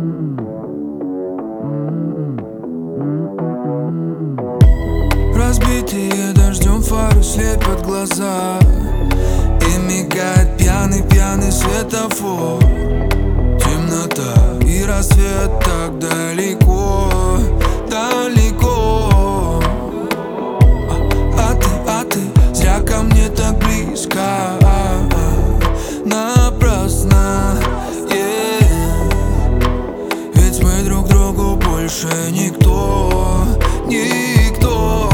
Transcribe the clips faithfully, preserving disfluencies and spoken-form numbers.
Разбитые дождем фары слепят глаза, и мигает пьяный-пьяный светофор. Темнота и рассвет так далеко, далеко. А ты, а ты зря ко мне так близко, напрасно, yeah. Ведь мы друг другу больше никто, никто.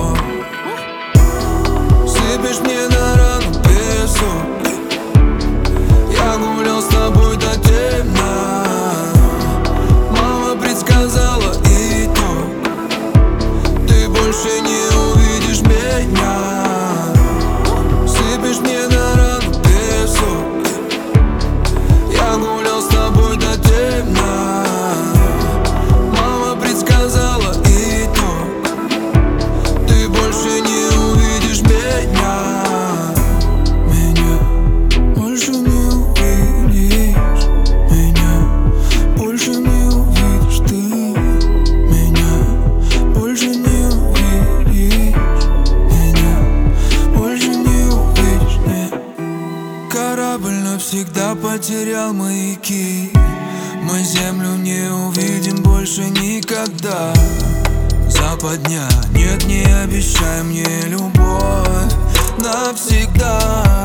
Сыпешь мне на рану песок, я гулял с тобой до темна. Мама предсказала итог, ты больше не увидишь меня. Сыпешь мне на рану песок, я гулял с тобой до темна. Мама предсказала итог, ты больше не увидишь меня. Меня больше не увидишь, меня больше не увидишь ты. Меня больше не увидишь, меня больше не увидишь, нет. Корабль навсегда потерял маяки, мы землю не увидим больше никогда. Западня, нет, не обещай мне любовь навсегда.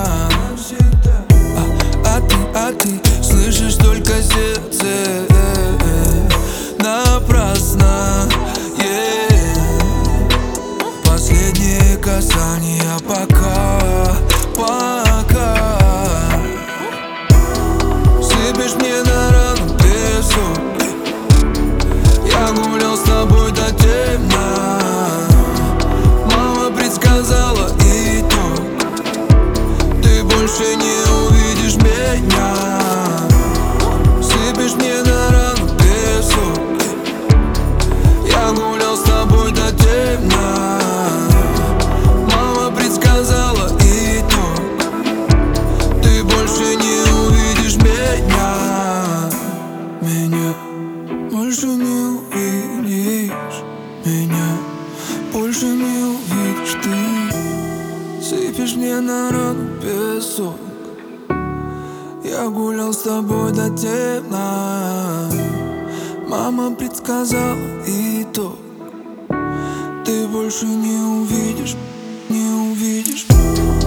А, а ты, а ты слышишь только сердце, э, э, напрасно, yeah. Последние касания пока, пока. Сыпешь мне на рану песок, я гулял с тобой до темна. Мама предсказала итог, ты больше не увидишь меня. Сыпешь мне на рану песок, я гулял с тобой до темна. Мама предсказала итог, ты больше не увидишь меня. Меня больше не увидишь, меня больше не увидишь ты. Сыпешь мне на рану песок, я гулял с тобой до темна. Мама предсказала итог, ты больше не увидишь, не увидишь.